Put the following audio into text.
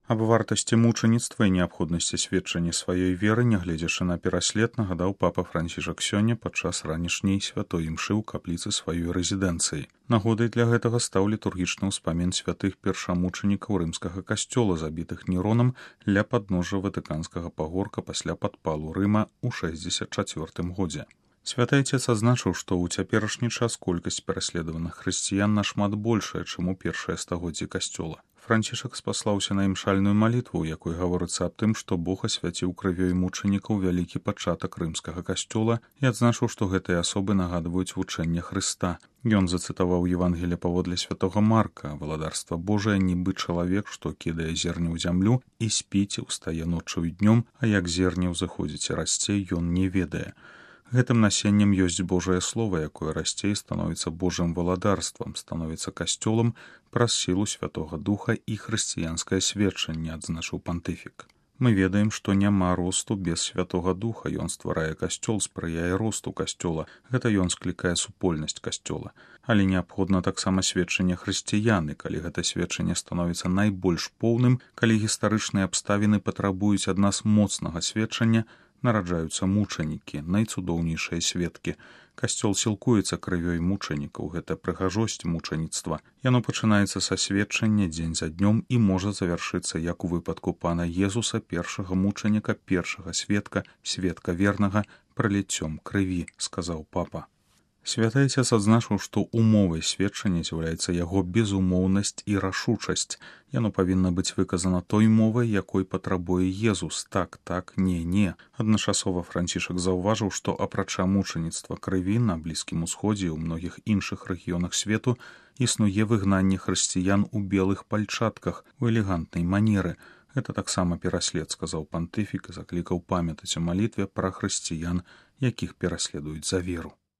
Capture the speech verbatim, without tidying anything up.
Аб вартасці мучаніцтва і неабходнасці сведчання сваёй веры, нягледзячы на пераслед, нагадаў папа Францішак сёння падчас ранішняй святой імшы ў капліцы сваёй рэзідэнцыі. Нагодай для гэтага стаў літургічны ўспамін святых першамучанікаў рымскага касцёла, забітых Неронам ля падножжа ватыканскага пагорка пасля падпалу Рыма ў шэсцьдзесят чацвёртым годзе. Святы Айцец адзначыў, што ў цяперашні час колькасць пераследаваных хрысціян нашмат большая, чым у першае стагоддзі касцёла. Францішак спаслаўся на імшальную малітву, у якой гаворыцца аб тым, што Бог асвяціў крывёй мучанікаў вялікі пачатак рымскага касцёла і адзначыў, што гэтыя асобы нагадваюць вучэнне Хрыста. Ён зацытаваў Евангелие паводле святога Марка: «Валадарства Божае нібы чалавек, што кідае зерне ў зямлю і спіць, устае ноччу і днём, а як зерне ўзыходзіць і расце, ён не ведае». Гэтым насеннем ёсць Божае Слова, якое расце і становіцца Божым валадарствам, становіцца касцёлам праз сілу Святога Духа і хрысціянскае сведчанне, адзначыў пантыфік. Мы ведаем, што няма росту без Святога Духа. Ён стварае касцёл, спрыяе росту касцёла. Гэта ён склікае супольнасць касцёла. Але неабходна таксама сведчанне хрысціян, і калі гэта сведчанне становіцца найбольш поўным, калі гістарычныя абставіны патрабуюць ад нас моцнага сведчання, нараджаюцца мучанікі, найцудоўнейшыя сведкі. Касцёл сілкуецца крывёй мучанікаў, гэта прыгажосць мучаніцтва. Яно пачынаецца са сведчання дзень за днём і можа завяршыцца, як у выпадку пана Езуса, першага мучаніка, першага сведка, сведка вернага, праліццём крыві, сказаў папа. Святы Айцец адзначыў, што умовай сведчання з'яўляецца яго безумоўнасць і рашучасць. Яно павінна быць выказана той мовай, якой патрабуе Езус: так, так, не, не. Адначасова Францішак заўважыў, што апрача мучаніцтва крыві на Блізкім Усходзе і ў многіх іншых рэгіёнах свету існуе выгнанне хрысціян у белых пальчатках у элегантнай манеры. Гэта таксама пераслед, сказаў пантыфік і заклікаў памятаць у малітве пра хрысціян, якіх пераследуюць за веру.